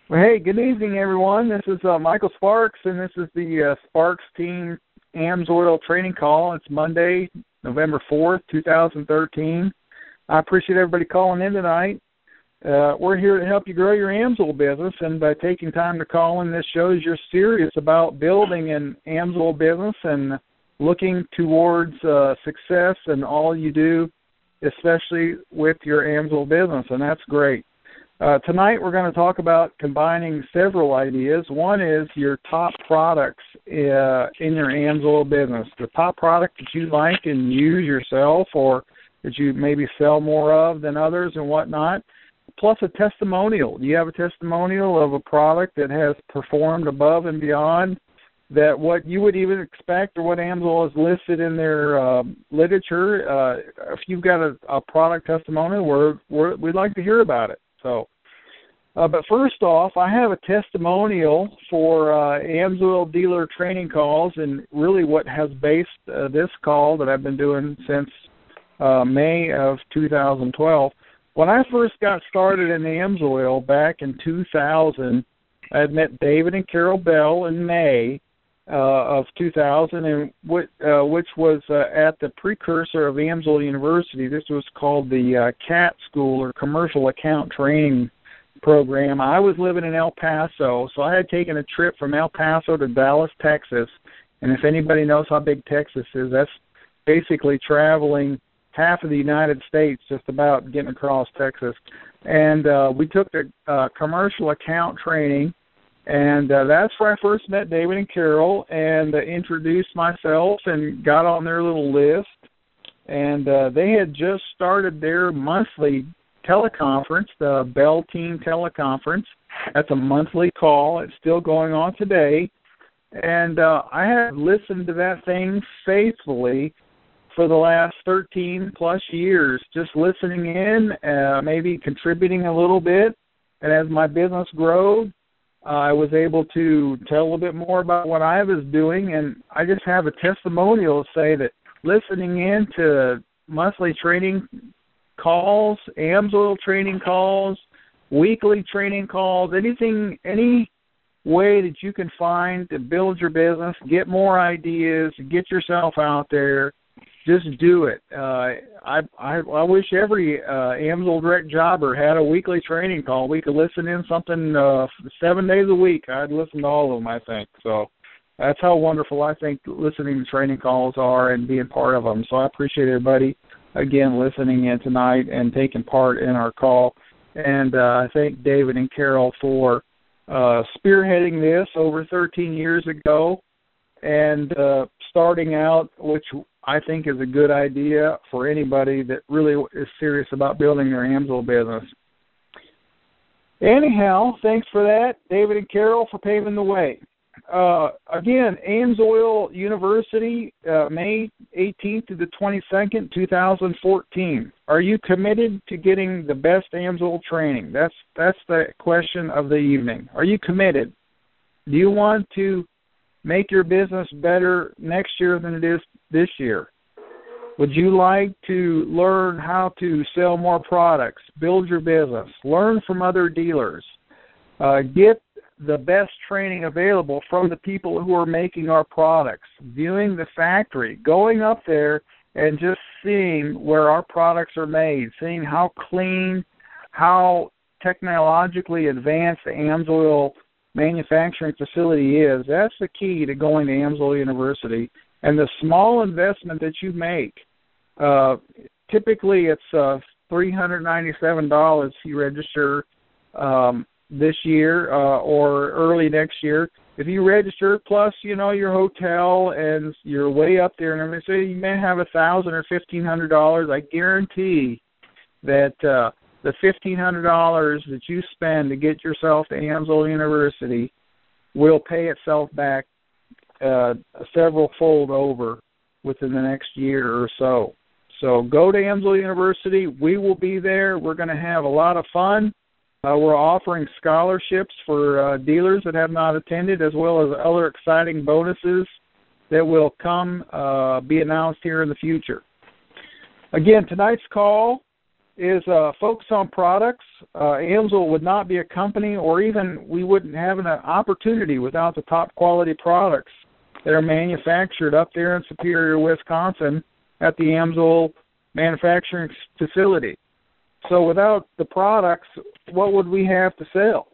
Well, hey, good evening, everyone. This is Michael Sparks, and this is the Sparks Team AMSOIL training call. It's Monday, November 4th, 2013. I appreciate everybody calling in tonight. We're here to help you grow your AMSOIL business, and by taking time to call in, this shows you're serious about building an AMSOIL business and looking towards success in all you do, especially with your AMSOIL business, and that's great. Tonight we're going to talk about combining several ideas. One is your top products in your AMSOIL business, the top product that you like and use yourself or that you maybe sell more of than others and whatnot, plus a testimonial. Do you have a testimonial of a product that has performed above and beyond that what you would even expect or what AMSOIL is listed in their literature? If you've got a product testimonial, we'd like to hear about it. But first off, I have a testimonial for AMSOIL dealer training calls, and really what has based this call that I've been doing since May of 2012. When I first got started in AMSOIL back in 2000, I had met David and Carol Bell in May of 2000, and which was at the precursor of AMSOIL University. This was called the CAT School, or Commercial Account Training Program. I was living in El Paso, so I had taken a trip from El Paso to Dallas, Texas. And if anybody knows how big Texas is, that's basically traveling half of the United States, just about getting across Texas. And we took the commercial account training, and that's where I first met David and Carol and introduced myself and got on their little list. And they had just started their monthly teleconference, the Bell Team Teleconference. That's a monthly call. It's still going on today. And I have listened to that thing faithfully for the last 13-plus years, just listening in, maybe contributing a little bit. And as my business grew, I was able to tell a little bit more about what I was doing. And I just have a testimonial to say that listening in to monthly training calls, AMSOIL training calls, weekly training calls, any way that you can find to build your business, get more ideas, get yourself out there, just do it. I wish every AMSOIL direct jobber had a weekly training call. We could listen in something 7 days a week. I'd listen to all of them, I think. So that's how wonderful I think listening to training calls are and being part of them. So I appreciate everybody, again, listening in tonight and taking part in our call. And I thank David and Carol for spearheading this over 13 years ago and starting out, which I think is a good idea for anybody that really is serious about building their AMSOIL business. Anyhow, thanks for that, David and Carol, for paving the way. Again, AMSOIL University, May 18th to the 22nd, 2014. Are you committed to getting the best AMSOIL training? That's the question of the evening. Are you committed? Do you want to make your business better next year than it is this year? Would you like to learn how to sell more products, build your business, learn from other dealers, get the best training available from the people who are making our products, viewing the factory, going up there and just seeing where our products are made, seeing how clean, how technologically advanced the AMSOIL manufacturing facility is? That's the key to going to AMSOIL University. And the small investment that you make, typically it's $397 if you register this year or early next year. If you register, plus, your hotel and you're way up there and everything, so you may have $1,000 or $1,500. I guarantee that the $1,500 that you spend to get yourself to AMSOIL University will pay itself back several fold over within the next year or so. So go to AMSOIL University. We will be there. We're going to have a lot of fun. We're offering scholarships for dealers that have not attended, as well as other exciting bonuses that will come be announced here in the future. Again, tonight's call is focus on products. Amsoil would not be a company, or even we wouldn't have an opportunity without the top quality products that are manufactured up there in Superior, Wisconsin at the Amsoil manufacturing facility. So without the products, what would we have to sell?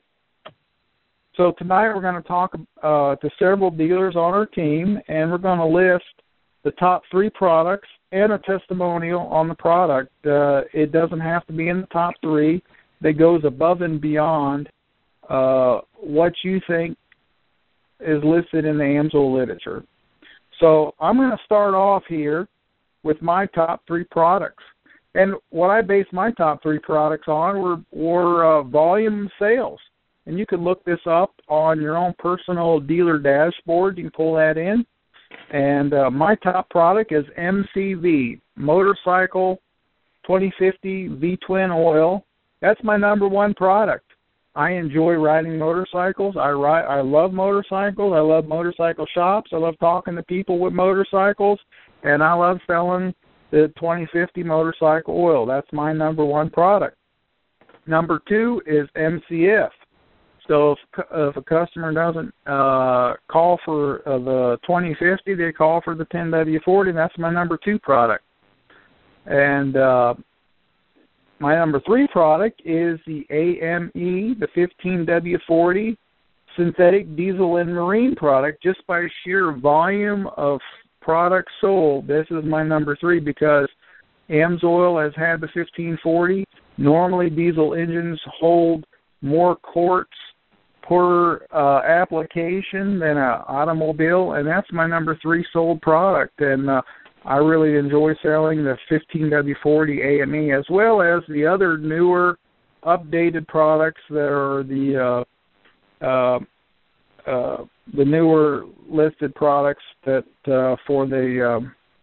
So tonight we're going to talk to several dealers on our team, and we're going to list the top 3 products and a testimonial on the product. It doesn't have to be in the top 3. That goes above and beyond what you think is listed in the Amsoil literature. So I'm going to start off here with my top 3 products. And what I base my top 3 products on were volume sales. And you can look this up on your own personal dealer dashboard. You can pull that in. And my top product is MCV, Motorcycle 2050 V-Twin Oil. That's my number 1 product. I enjoy riding motorcycles. I love motorcycles. I love motorcycle shops. I love talking to people with motorcycles. And I love selling the 2050 motorcycle oil. That's my number 1 product. Number 2 is MCF. So if a customer doesn't call for the 2050, they call for the 10W40. That's my number 2 product. And my number 3 product is the AME, the 15W40 synthetic diesel and marine product. Just by sheer volume of products sold, this is my number 3 because Amsoil has had the 1540. Normally diesel engines hold more quarts per application than an automobile, and that's my number 3 sold product. And I really enjoy selling the 15W40 AME, as well as the other newer, updated products that are the newer listed products that for the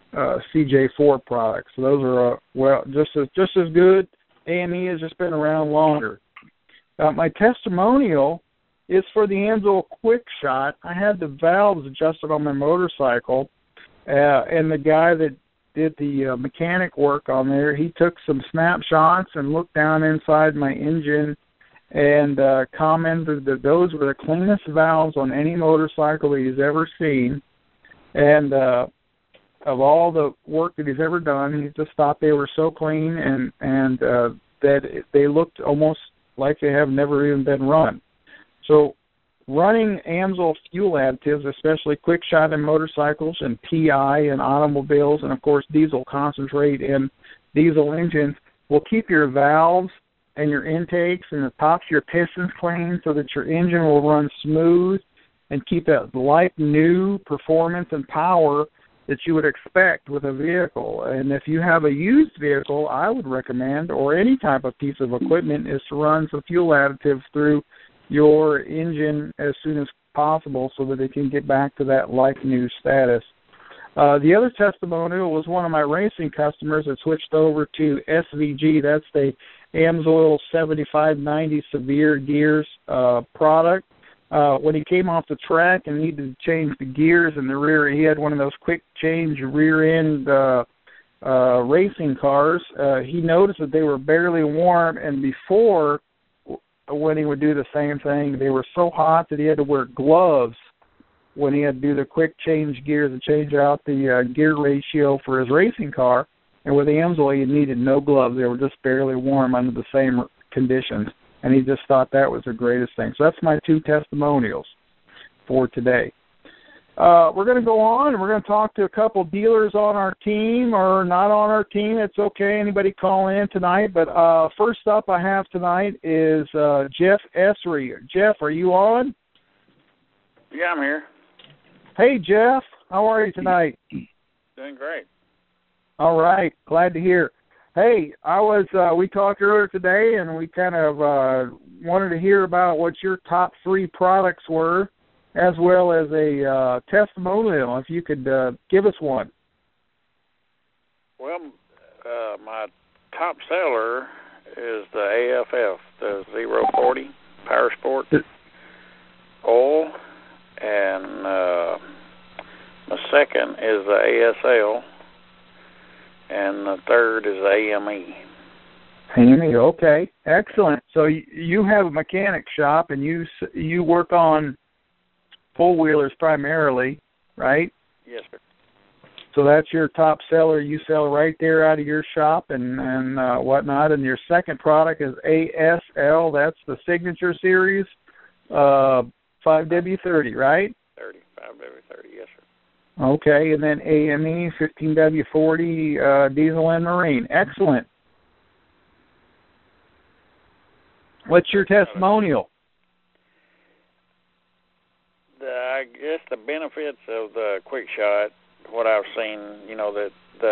CJ4 products. So those are just as good. AME has just been around longer. My testimonial is for the Amsoil Quick Shot. I had the valves adjusted on my motorcycle, and the guy that did the mechanic work on there, he took some snapshots and looked down inside my engine and commented that those were the cleanest valves on any motorcycle that he's ever seen. And of all the work that he's ever done, he just thought they were so clean and that they looked almost like they have never even been run. So running Amsoil fuel additives, especially Quick Shot in motorcycles and PI in automobiles, and of course diesel concentrate in diesel engines, will keep your valves and your intakes and the tops of your pistons clean so that your engine will run smooth and keep that like-new performance and power that you would expect with a vehicle. And if you have a used vehicle, I would recommend, or any type of piece of equipment, is to run some fuel additives through your engine as soon as possible so that it can get back to that like-new status. The other testimonial was one of my racing customers that switched over to SVG. That's the Amsoil 7590 Severe Gears product. When he came off the track and needed to change the gears in the rear, he had one of those quick change rear-end racing cars. He noticed that they were barely warm, and before, when he would do the same thing, they were so hot that he had to wear gloves when he had to do the quick change gears and change out the gear ratio for his racing car. And with the Amsoil, he needed no gloves. They were just barely warm under the same conditions. And he just thought that was the greatest thing. So that's my 2 testimonials for today. We're going to go on, and we're going to talk to a couple dealers on our team or not on our team. It's okay. Anybody call in tonight. But first up I have tonight is Jeff Essery. Jeff, are you on? Yeah, I'm here. Hey, Jeff. How are you tonight? Doing great. All right. Glad to hear. Hey, we talked earlier today, and we kind of wanted to hear about what your top 3 products were, as well as a testimonial, if you could give us one. Well, my top seller is the AFF, the 040 Power Sport oil, and my second is the ASL, and the third is the AME. AME, okay, excellent. So you have a mechanic shop, and you work on four-wheelers primarily, right? Yes, sir. So that's your top seller. You sell right there out of your shop and whatnot. And your second product is ASL. That's the Signature Series, 5W30, right? 5W30, yes, sir. Okay, and then AME, 15W40, diesel and marine. Excellent. What's your testimonial? I guess the benefits of the Quick Shot, what I've seen, that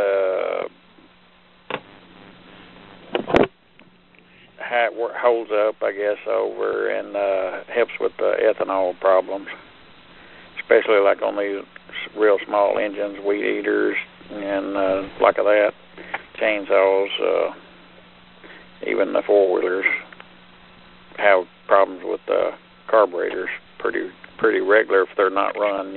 how it holds up, I guess, over and helps with the ethanol problems, especially like on these real small engines, weed eaters, and like that, chainsaws, even the four-wheelers have problems with the carburetors pretty regular if they're not run,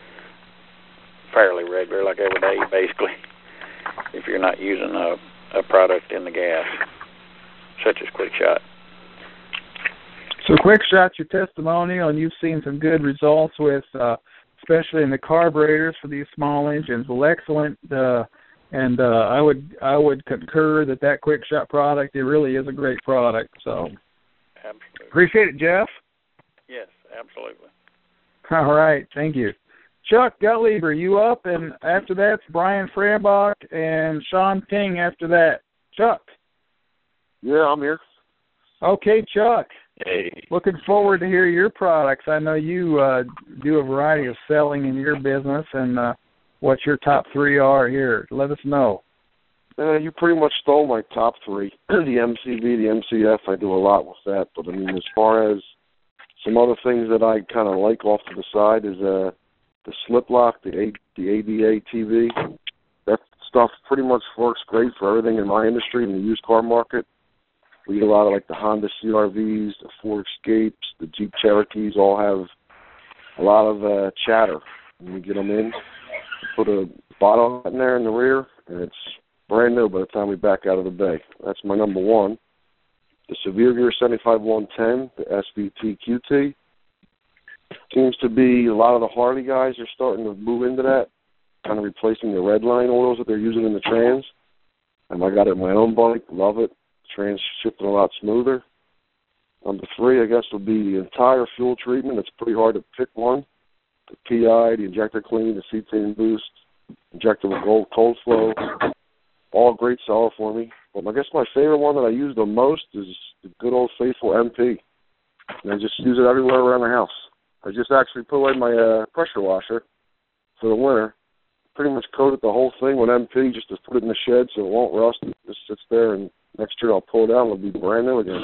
fairly regular, like every day, basically, if you're not using a product in the gas, such as Quick Shot. So Quick Shot's your testimonial, and you've seen some good results with, especially in the carburetors for these small engines. Well, excellent, and I would concur that Quick Shot product, it really is a great product. So, absolutely. Appreciate it, Jeff. Yes, absolutely. All right, thank you. Chuck Gutlieber, you up, and after that's Brian Frambach and Sean Ting after that. Chuck. Yeah, I'm here. Okay, Chuck. Hey. Looking forward to hear your products. I know you do a variety of selling in your business, and what your top three are here. Let us know. You pretty much stole my top three. The MCV, the MCF, I do a lot with that. But, as far as some other things that I kind of like off to the side is the slip lock, the ADA TV. That stuff pretty much works great for everything in my industry, in the used car market. We get a lot of like the Honda CRVs, the Ford Escapes, the Jeep Cherokees all have a lot of chatter. When we get them in, put a bottle in there in the rear, and it's brand new by the time we back out of the bay. That's my number one. The Severe Gear 75110, the SVT QT. Seems to be a lot of the Harley guys are starting to move into that, kind of replacing the red line oils that they're using in the trans. And I got it in my own bike, love it. Trans shifting a lot smoother. Number three, I guess, will be the entire fuel treatment. It's pretty hard to pick one. The PI, the injector clean, the cetane boost, injector with cold flow, all great solid for me. But I guess my favorite one that I use the most is the good old faithful MP. And I just use it everywhere around the house. I just actually put away my pressure washer for the winter. Pretty much coated the whole thing with MP just to put it in the shed so it won't rust. It just sits there, and next year I'll pull it out and it'll be brand new again.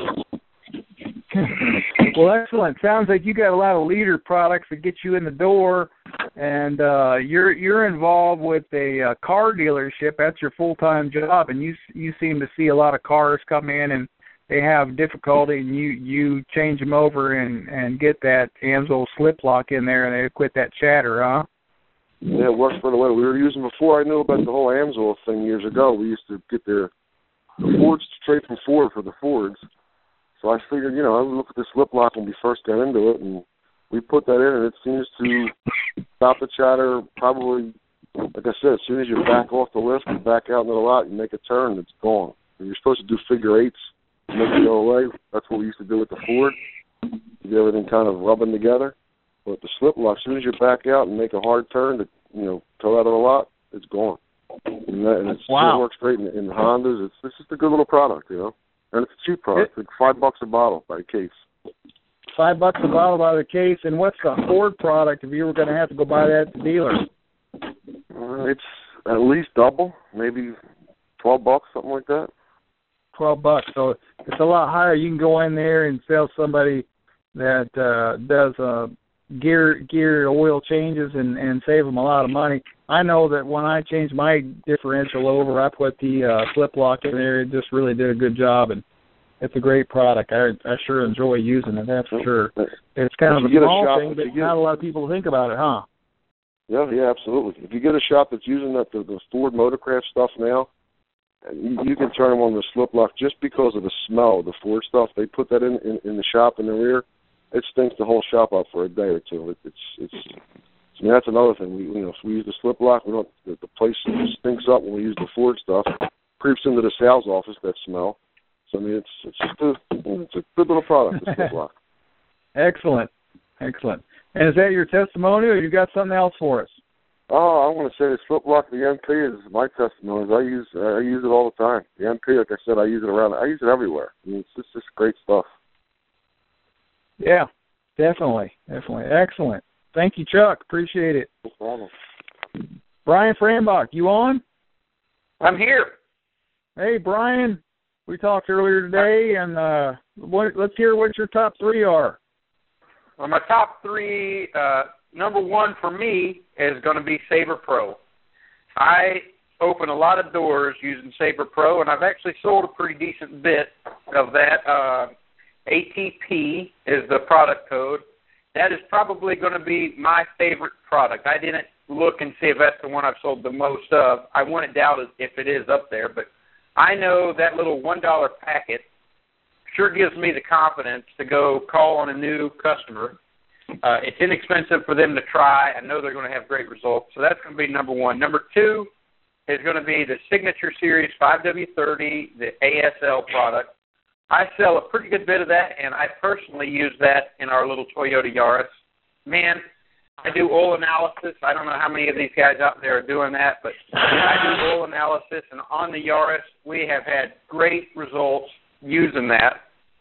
Well, excellent. Sounds like you got a lot of leader products that get you in the door, and you're involved with a car dealership. That's your full-time job, and you seem to see a lot of cars come in and they have difficulty, and you change them over and get that AMSOIL slip lock in there, and they quit that chatter, huh? Yeah, it works pretty well. We were using, before I knew about the whole AMSOIL thing years ago, we used to get the Fords straight from Ford for the Fords. So I figured, I would look at the slip lock when we first got into it, and we put that in, and it seems to stop the chatter probably, like I said, as soon as you back off the lift and back out into the lot, you make a turn, it's gone. And you're supposed to do figure eights to make it go away. That's what we used to do with the Ford, to get everything kind of rubbing together. But the slip lock, as soon as you back out and make a hard turn to, toe out of the lot, it's gone. And it works great in the Hondas. It's just a good little product, And it's a cheap product. It's like $5 a bottle by the case. $5 a bottle by the case. And what's the Ford product if you were going to have to go buy that at the dealer? It's at least double, maybe $12, something like that. $12. So it's a lot higher. You can go in there and sell somebody that does gear oil changes and save them a lot of money. I know that when I changed my differential over, I put the flip lock in there. It just really did a good job, and it's a great product. I sure enjoy using it, that's for sure. It's kind of a small thing, but not a lot of people think about it, huh? Yeah, absolutely. If you get a shop that's using the Ford Motorcraft stuff now, You can turn them on the slip lock just because of the smell. The Ford stuff, they put that in the shop in the rear. It stinks the whole shop up for a day or two. I mean, that's another thing. If we use the slip lock, the place stinks up when we use the Ford stuff. Creeps into the sales office, that smell. So I mean, it's just it's a good little product, the slip lock. Excellent. And is that your testimony, or you got something else for us? Oh, I want to say the slip lock, the MP, is my testimony. I use it all the time. The MP, like I said, I use it everywhere. I mean, it's just great stuff. Yeah, definitely. Excellent. Thank you, Chuck. Appreciate it. No problem. Brian Frambach, you on? I'm here. Hey, Brian. We talked earlier today, and let's hear what your top three are. Well, my top three, number one for me is going to be Sabre Pro. I open a lot of doors using Sabre Pro, and I've actually sold a pretty decent bit of that. ATP is the product code. That is probably going to be my favorite product. I didn't look and see if that's the one I've sold the most of. I wouldn't doubt if it is up there, but I know that little $1 packet sure gives me the confidence to go call on a new customer. It's inexpensive for them to try. I know they're going to have great results. So that's going to be number one. Number two is going to be the Signature Series 5W30, the ASL product. I sell a pretty good bit of that, and I personally use that in our little Toyota Yaris. Man, I do oil analysis. I don't know how many of these guys out there are doing that, but I do oil analysis, and on the Yaris, we have had great results using that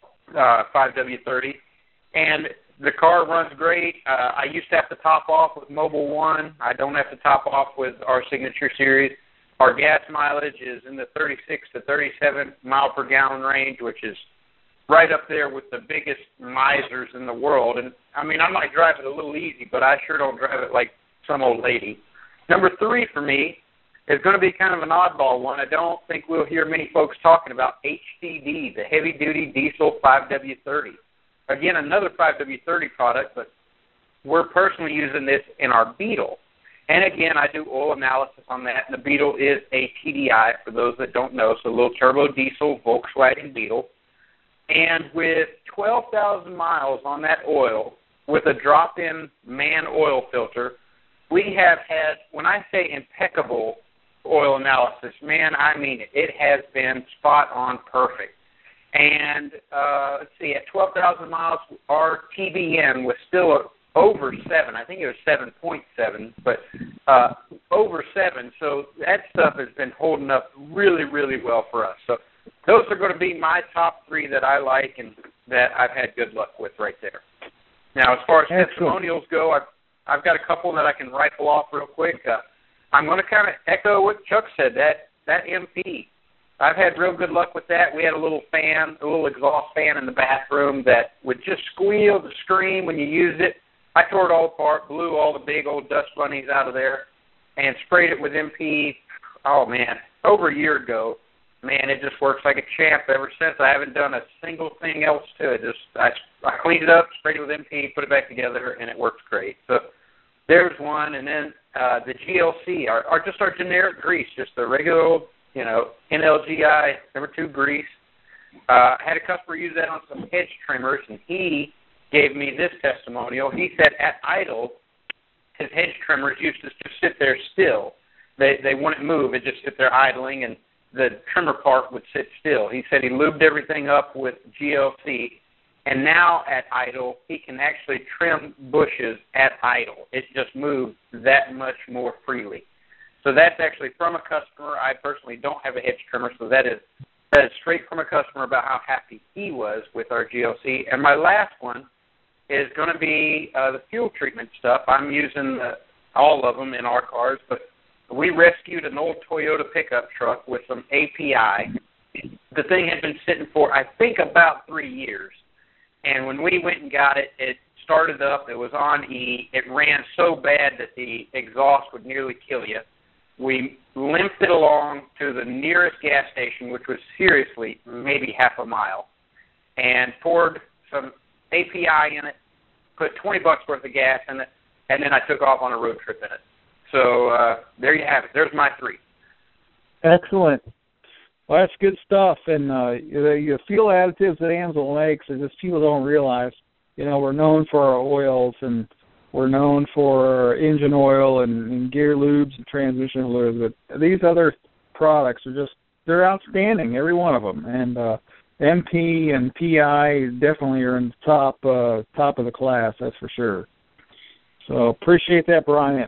5W30, and the car runs great. I used to have to top off with Mobil 1. I don't have to top off with our Signature Series. Our gas mileage is in the 36 to 37 mile per gallon range, which is right up there with the biggest misers in the world. And, I mean, I might drive it a little easy, but I sure don't drive it like some old lady. Number three for me is going to be kind of an oddball one. I don't think we'll hear many folks talking about HDD, the heavy-duty diesel 5W30. Again, another 5W30 product, but we're personally using this in our Beetle. And again, I do oil analysis on that, and the Beetle is a TDI, for those that don't know, so a little turbo diesel Volkswagen Beetle. And with 12,000 miles on that oil, with a drop-in man oil filter, we have had, when I say impeccable oil analysis, man, I mean it. It has been spot on perfect. And let's see, at 12,000 miles, our TBN was still over 7. I think it was 7.7, but over 7. So that stuff has been holding up really, really well for us. So those are going to be my top three that I like and that I've had good luck with right there. Now, as far as testimonials go, I've got a couple that I can rifle off real quick. I'm going to kind of echo what Chuck said, that MP. I've had real good luck with that. We had a little fan, a little exhaust fan in the bathroom that would just squeal to scream when you used it. I tore it all apart, blew all the big old dust bunnies out of there, and sprayed it with MP, oh, man, over a year ago. Man, it just works like a champ ever since. I haven't done a single thing else to it. I cleaned it up, sprayed it with MP, put it back together, and it works great. So there's one. And then the GLC, just our generic grease, just the regular old, NLGI number 2 grease. I had a customer use that on some hedge trimmers, and he gave me this testimonial. He said at idle, his hedge trimmers used to just sit there still. They wouldn't move. It just sit there idling, and the trimmer part would sit still. He said he lubed everything up with GLC, and now at idle, he can actually trim bushes at idle. It just moves that much more freely. So that's actually from a customer. I personally don't have a hedge trimmer, so that is straight from a customer about how happy he was with our GLC. And my last one is going to be the fuel treatment stuff. I'm using all of them in our cars, but we rescued an old Toyota pickup truck with some API. The thing had been sitting for, I think, about 3 years. And when we went and got it, it started up. It was on E. It ran so bad that the exhaust would nearly kill you. We limped it along to the nearest gas station, which was seriously maybe half a mile, and poured some API in it, put $20 worth of gas in it, and then I took off on a road trip in it. So there you have it. There's my 3. Excellent. Well, that's good stuff. And the fuel additives that Amsoil makes is just people don't realize. We're known for our oils, and we're known for engine oil and gear lubes and transmission lubes. But these other products they're outstanding, every one of them. And MP and PI definitely are in the top of the class, that's for sure. So appreciate that, Brian.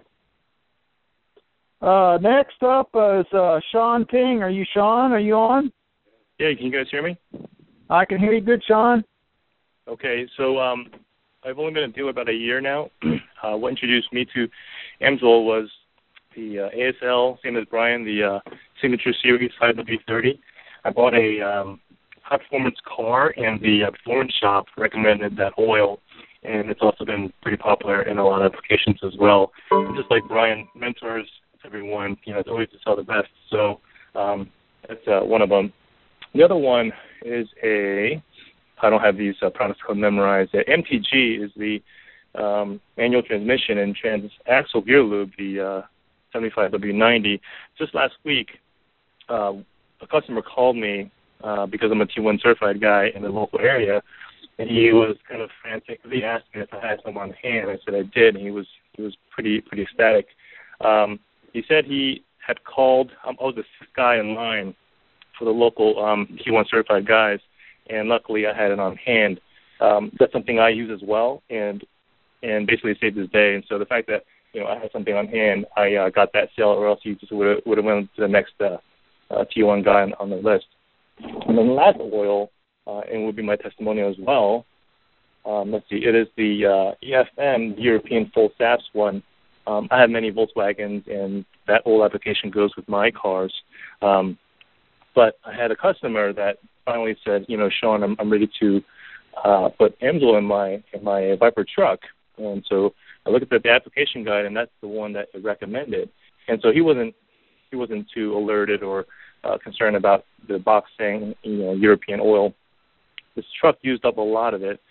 Next up is Sean Ting. Are you Sean? Are you on? Yeah, can you guys hear me? I can hear you good, Sean. Okay, so I've only been a dealer about a year now. What introduced me to Amsoil was the ASL, same as Brian, the Signature Series 5W30. I bought a high-performance car, and the performance shop recommended that oil, and it's also been pretty popular in a lot of applications as well. And just like Brian mentors everyone, it's always to sell the best. So that's one of them. The other one is I don't have these products code memorized. The MTG is the manual transmission and transaxle gear lube, the 75W90. Just last week, a customer called me because I'm a T1 certified guy in the local area, and he was kind of frantic. He asked me if I had some on hand. I said I did, and he was pretty ecstatic. He said he had called. I was the sixth guy in line for the local T1 certified guys, and luckily I had it on hand. That's something I use as well, and basically saved his day. And so the fact that I had something on hand, I got that sale, or else he just would have went to the next T1 guy on the list. And then the last oil, and would be my testimonial as well. Let's see, it is the EFM European Full SAPS one. I have many Volkswagens, and that oil application goes with my cars. But I had a customer that finally said, Sean, I'm ready to put Amsoil in my Viper truck. And so I looked at the application guide, and that's the one that it recommended. And so he wasn't too alerted or concerned about the box saying European oil. This truck used up a lot of it.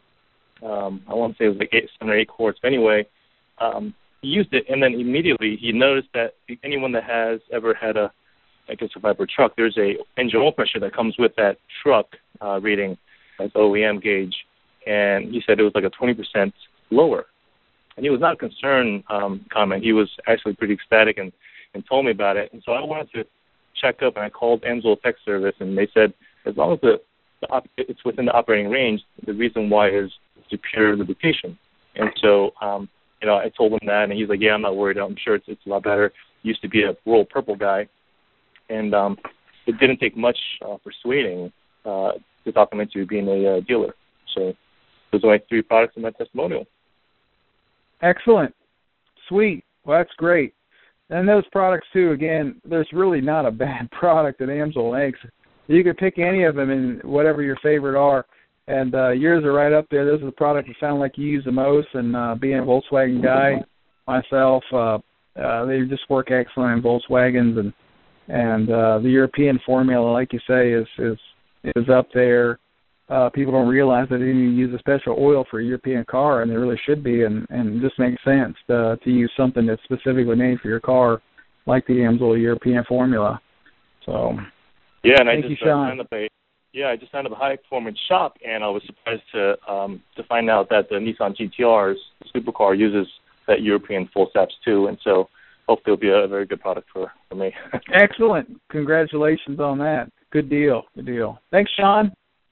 I want to say it was like 7 or 8 quarts. But anyway, he used it, and then immediately he noticed that anyone that has ever had a Viper truck, there's a engine oil pressure that comes with that truck reading as OEM gauge, and he said it was like a 20% lower. And he was not a concerned comment. He was actually pretty ecstatic and told me about it. And so I wanted to check up, and I called Amsoil Tech Service, and they said as long as it's within the operating range, the reason why is superior lubrication. And so I told him that, and he's like, yeah, I'm not worried. I'm sure it's a lot better. He used to be a Royal Purple guy, and it didn't take much persuading to talk him into being a dealer. So those are my 3 products in my testimonial. Excellent. Sweet. Well, that's great. And those products, too, again, there's really not a bad product that Amsoil makes. You could pick any of them in whatever your favorite are. And yours are right up there. Those are the products that sound like you use the most. And being a Volkswagen guy myself, they just work excellent in Volkswagens. And the European formula, like you say, is up there. People don't realize that you use a special oil for a European car, and they really should be. And it just makes sense to use something that's specifically made for your car, like the Amsoil European formula. So, yeah, and thank you, Sean. I just signed up a high-performance shop, and I was surprised to find out that the Nissan GTR's supercar uses that European full SAPS too, and so hopefully it'll be a very good product for me. Excellent. Congratulations on that. Good deal. Thanks, Sean.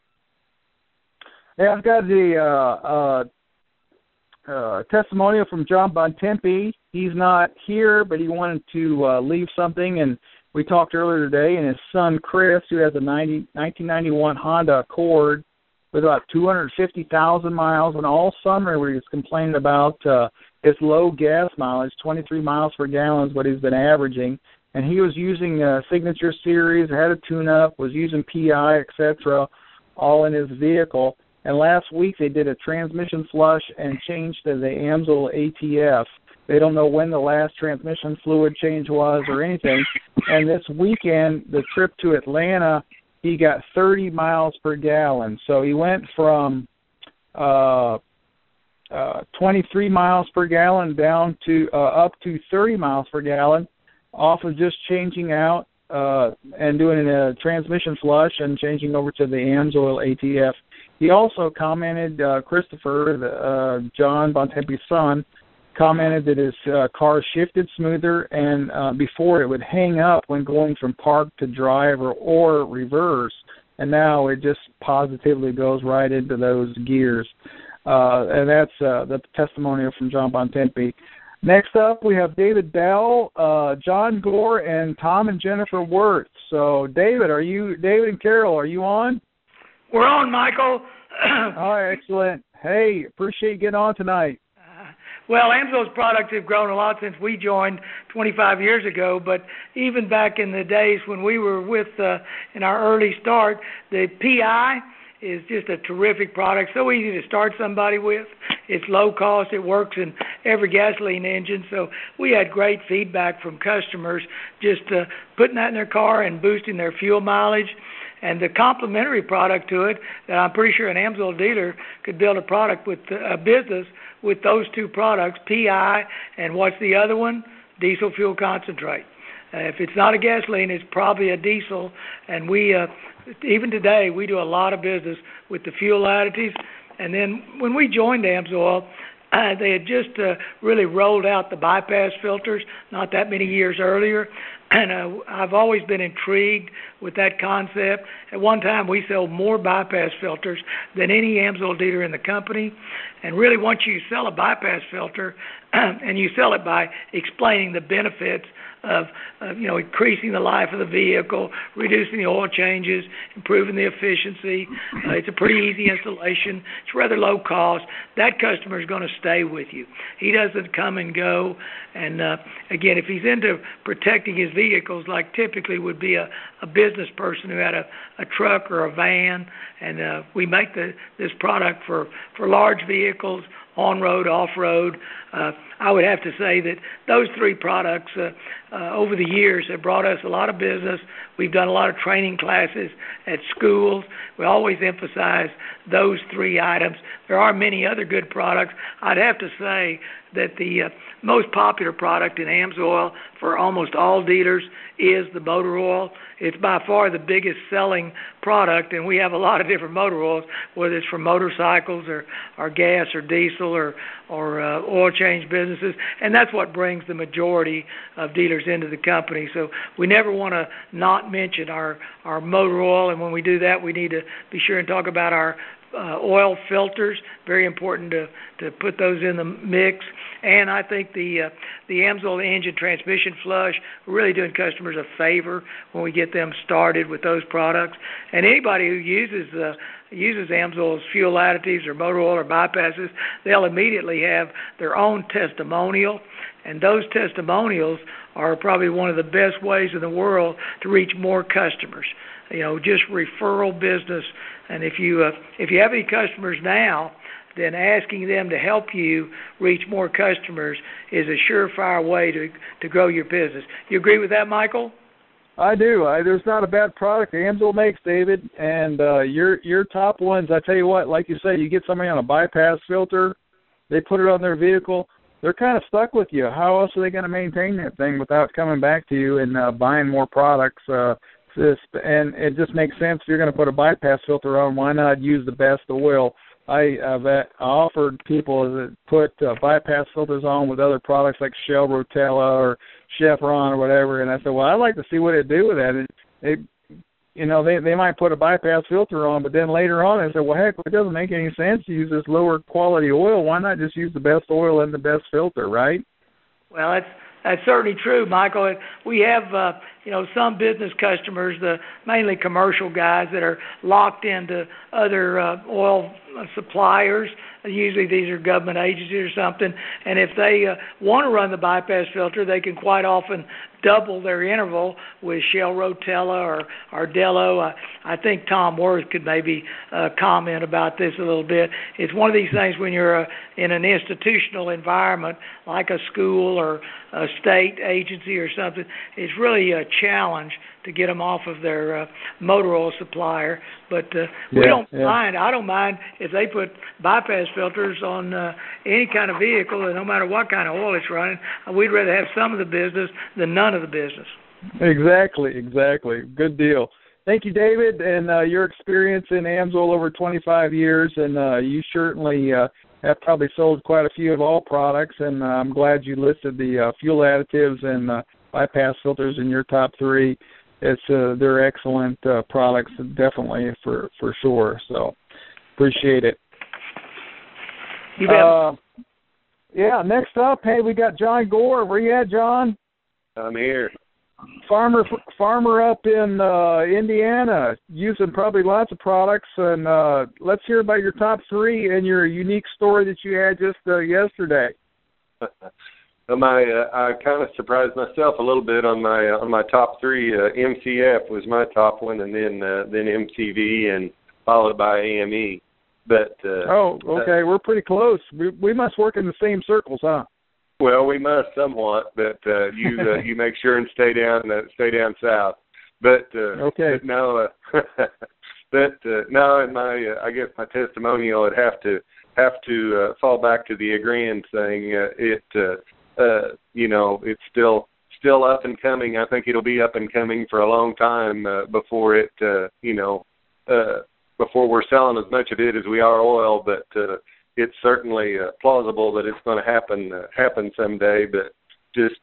Hey, I've got the testimonial from John Bontempi. He's not here, but he wanted to leave something, and we talked earlier today, and his son Chris, who has a 1991 Honda Accord with about 250,000 miles, and all summer he was complaining about its low gas mileage, 23 miles per gallon is what he's been averaging, and he was using Signature Series, had a tune-up, was using PI, etc., all in his vehicle. And last week they did a transmission flush and changed to the Amsoil ATF. They don't know when the last transmission fluid change was or anything. And this weekend, the trip to Atlanta, he got 30 miles per gallon. So he went from 23 miles per gallon down to up to 30 miles per gallon off of just changing out and doing a transmission flush and changing over to the AMSOIL ATF. He also commented, Christopher, John Bontempi's son, commented that his car shifted smoother and before it would hang up when going from park to drive or reverse, and now it just positively goes right into those gears. And that's the testimonial from John Bontempi. Next up, we have David Dell, John Gore, and Tom and Jennifer Wirth. So, David and Carol, are you on? We're on, Michael. All right, excellent. Hey, appreciate you getting on tonight. Well, AMSOIL's products have grown a lot since we joined 25 years ago, but even back in the days when we were with, in our early start, the PI is just a terrific product, so easy to start somebody with. It's low cost. It works in every gasoline engine, so we had great feedback from customers just putting that in their car and boosting their fuel mileage. And the complementary product to it, that I'm pretty sure an AMSOIL dealer could build a product with a business with those two products, PI, and what's the other one? Diesel fuel concentrate. If it's not a gasoline, it's probably a diesel. And we, even today, we do a lot of business with the fuel additives. And then when we joined AMSOIL, they had just really rolled out the bypass filters not that many years earlier. And I've always been intrigued with that concept. At one time, we sold more bypass filters than any AMSOIL dealer in the company. And really, once you sell a bypass filter, and you sell it by explaining the benefits of increasing the life of the vehicle, reducing the oil changes, improving the efficiency. It's a pretty easy installation. It's rather low cost. That customer is going to stay with you. He doesn't come and go. And again, if he's into protecting his vehicles, like typically would be a business person who had a truck or a van, and we make this product for large vehicles, on-road, off-road. I would have to say that those three products over the years have brought us a lot of business. We've done a lot of training classes at schools. We always emphasize those three items. There are many other good products. I'd have to say that the most popular product in AMSOIL for almost all dealers is the motor oil. It's by far the biggest selling product, and we have a lot of different motor oils, whether it's for motorcycles or gas or diesel or oil change businesses, and that's what brings the majority of dealers into the company. So we never want to not mention our motor oil, and when we do that, we need to be sure and talk about our oil filters. Very important to put those in the mix. And I think the AMSOIL engine transmission flush, we're really doing customers a favor when we get them started with those products. And anybody who uses AMSOIL's fuel additives or motor oil or bypasses, they'll immediately have their own testimonial. And those testimonials are probably one of the best ways in the world to reach more customers. Just referral business. And if you have any customers now, then asking them to help you reach more customers is a surefire way to grow your business. You agree with that, Michael? I do. There's not a bad product AMSOIL makes, David. And your top ones, I tell you what, like you say, you get somebody on a bypass filter, they put it on their vehicle, they're kind of stuck with you. How else are they going to maintain that thing without coming back to you and buying more products? And it just makes sense. If you're going to put a bypass filter on, why not use the best oil? I've offered people to put bypass filters on with other products like Shell Rotella or Chevron or whatever, and I said, well, I'd like to see what it'd do with that. They might put a bypass filter on, but then later on they said, well, heck, it doesn't make any sense to use this lower quality oil. Why not just use the best oil and the best filter, right? Well, that's certainly true, Michael. We have, some business customers, mainly commercial guys that are locked into other oil suppliers. Usually these are government agencies or something. And if they want to run the bypass filter, they can quite often double their interval with Shell Rotella or Dello. I think Tom Wirth could maybe comment about this a little bit. It's one of these things when you're in an institutional environment like a school or a state agency or something, it's really a challenge to get them off of their motor oil supplier. But we don't mind. I don't mind if they put bypass filters on any kind of vehicle, and no matter what kind of oil it's running. We'd rather have some of the business than none of the business. Exactly. Good deal. Thank you, David, and your experience in AMSOIL over 25 years, and you certainly have probably sold quite a few of all products, and I'm glad you listed the fuel additives and bypass filters in your top three. They're excellent products, definitely, for sure. So appreciate it. You bet. Yeah, next up, hey, we got John Gore. Where you at, John? I'm here. Farmer up in Indiana, using probably lots of products. And let's hear about your top three and your unique story that you had just yesterday. I kind of surprised myself a little bit on my top three. MCF was my top one, and then MCV, and followed by AME. But okay, we're pretty close. We must work in the same circles, huh? Well, we must somewhat, but you make sure and stay down south. But okay. But no, no. In my I guess my testimonial would have to fall back to the Agrand thing. It's still up and coming. I think it'll be up and coming for a long time before it before we're selling as much of it as we are oil, but it's certainly plausible that it's going to happen someday. But just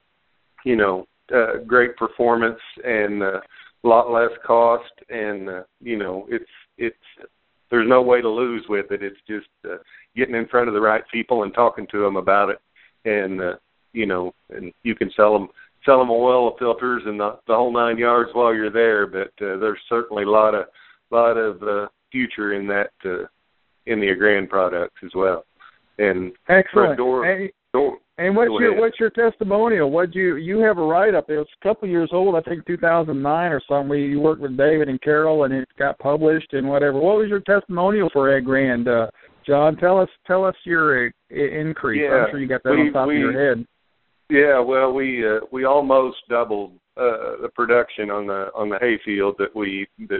great performance and a lot less cost, and it's there's no way to lose with it. It's just getting in front of the right people and talking to them about it, and and you can sell them oil filters and the whole 9 yards while you're there. But there's certainly a lot of future in that in the Agrand products as well. And excellent. And what's your testimonial? You have a write up? It was a couple years old, I think 2009 or something. You worked with David and Carol, and it got published and whatever. What was your testimonial for Agrand, John? Tell us your increase. Yeah, I'm sure you got that on top of your head. Yeah, well, we almost doubled the production on the hayfield that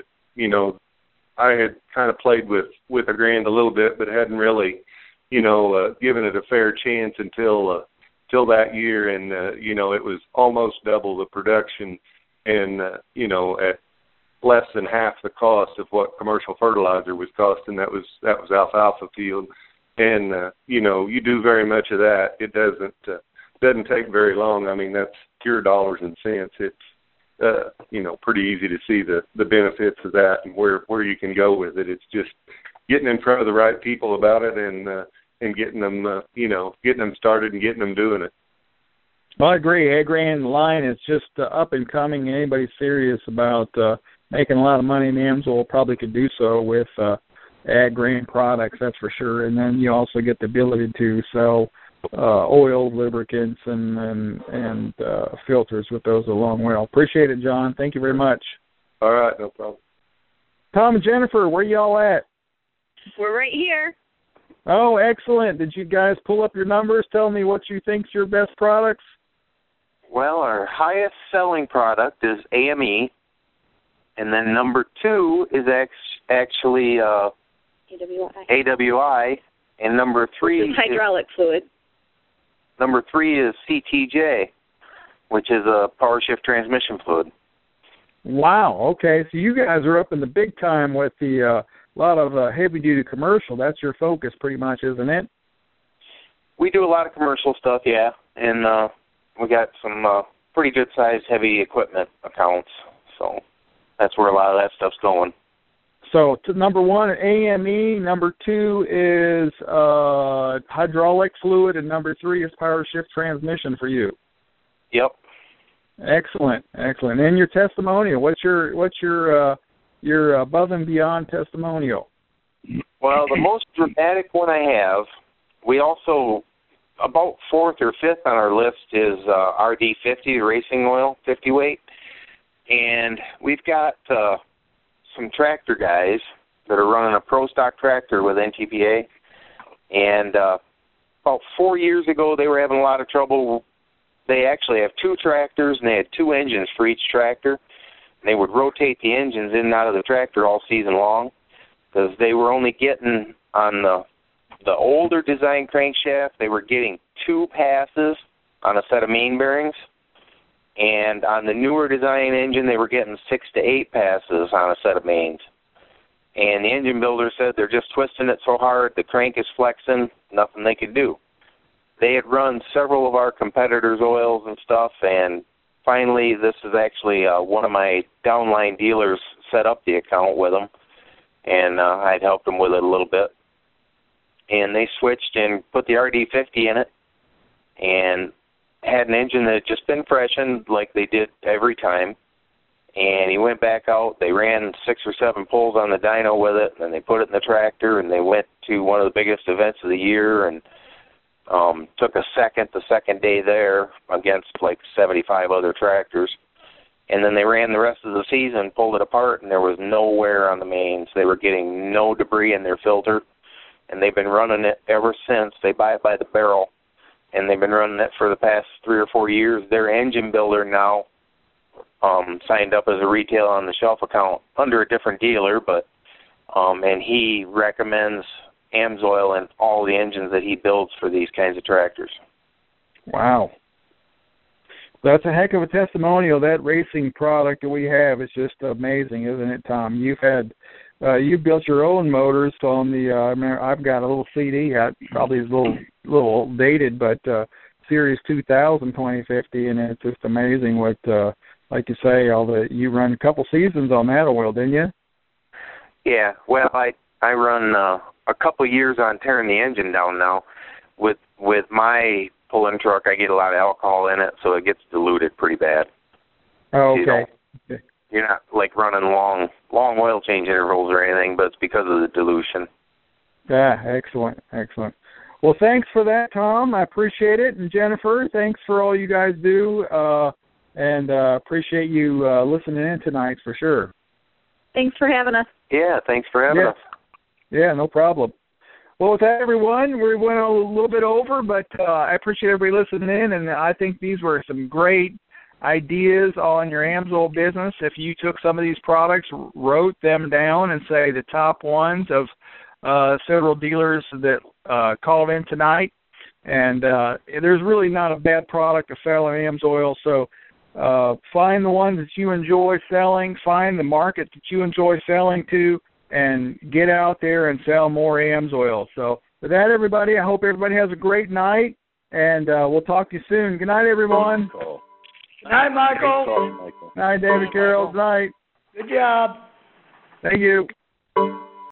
I had kind of played with Agrand a little bit, but hadn't really, given it a fair chance until that year, and it was almost double the production, and at less than half the cost of what commercial fertilizer was costing. That was alfalfa field, and you do very much of that. It doesn't take very long. I mean, that's pure dollars and cents. It's pretty easy to see the benefits of that and where you can go with it. It's just getting in front of the right people about it and getting them getting them started and getting them doing it. Well, I agree. Agrand line is just up and coming. Anybody serious about making a lot of money in AMSOIL probably could do so with Agrand products, that's for sure. And then you also get the ability to sell oil, lubricants, and filters with those along well. Appreciate it, John. Thank you very much. All right, no problem. Tom and Jennifer, where y'all at? We're right here. Oh, excellent. Did you guys pull up your numbers? Tell me what you think's your best products. Well, our highest selling product is AME, and then number 2 is actually AWI, and number 3 is hydraulic fluid. Number 3 is CTJ, which is a power shift transmission fluid. Wow. Okay, so you guys are up in the big time with the lot of heavy-duty commercial. That's your focus pretty much, isn't it? We do a lot of commercial stuff, yeah, and we got some pretty good-sized heavy equipment accounts, so that's where a lot of that stuff's going. So number 1, AME. Number 2 is hydraulic fluid, and number 3 is power shift transmission for you. Yep. Excellent. And your testimonial. What's your above and beyond testimonial? Well, the most dramatic one I have, we also about 4th or 5th on our list is RD50, the racing oil, 50 weight, and we've got some tractor guys that are running a pro stock tractor with NTPA, and about 4 years ago they were having a lot of trouble. They actually have 2 tractors, and they had 2 engines for each tractor, and they would rotate the engines in and out of the tractor all season long because they were only getting on the older design crankshaft, they were getting 2 passes on a set of main bearings, And on the newer design engine, they were getting 6 to 8 passes on a set of mains. And the engine builder said they're just twisting it so hard, the crank is flexing, nothing they could do. They had run several of our competitors' oils and stuff, and finally this is actually one of my downline dealers set up the account with them, and I'd helped them with it a little bit. And they switched and put the RD50 in it, and had an engine that had just been freshened like they did every time. And he went back out. They ran 6 or 7 pulls on the dyno with it, and they put it in the tractor, and they went to one of the biggest events of the year and took a second the second day there against like 75 other tractors. And then they ran the rest of the season, pulled it apart, and there was no wear on the mains. They were getting no debris in their filter, and they've been running it ever since. They buy it by the barrel, and they've been running it for the past 3 or 4 years. Their engine builder now signed up as a retail on the shelf account under a different dealer, but and he recommends AMSOIL in all the engines that he builds for these kinds of tractors. Wow. That's a heck of a testimonial. That racing product that we have is just amazing, isn't it, Tom? You've had you built your own motors on the I've got a little CD, probably is a little dated, but Series 2000 2050, and it's just amazing what like you say, you run a couple seasons on that oil, didn't you? Yeah, well, I run a couple years on tearing the engine down now. With my pulling truck, I get a lot of alcohol in it, so it gets diluted pretty bad. Oh, okay. You're not like running long oil change intervals or anything, but it's because of the dilution. Yeah, excellent. Well, thanks for that, Tom. I appreciate it. And Jennifer, thanks for all you guys do, and appreciate you listening in tonight for sure. Thanks for having us. Yeah, thanks for having us. Yeah, no problem. Well, with that, everyone, we went a little bit over, but I appreciate everybody listening in, and I think these were some great ideas on your AMSOIL business. If you took some of these products, wrote them down, and say the top ones of several dealers that called in tonight, and there's really not a bad product to sell in AMSOIL, so find the ones that you enjoy selling, find the market that you enjoy selling to, and get out there and sell more AMSOIL. So with that, everybody, I hope everybody has a great night, and we'll talk to you soon. Good night, everyone. Good night, Michael. Good night, David Carroll. Good night. Good job. Thank you.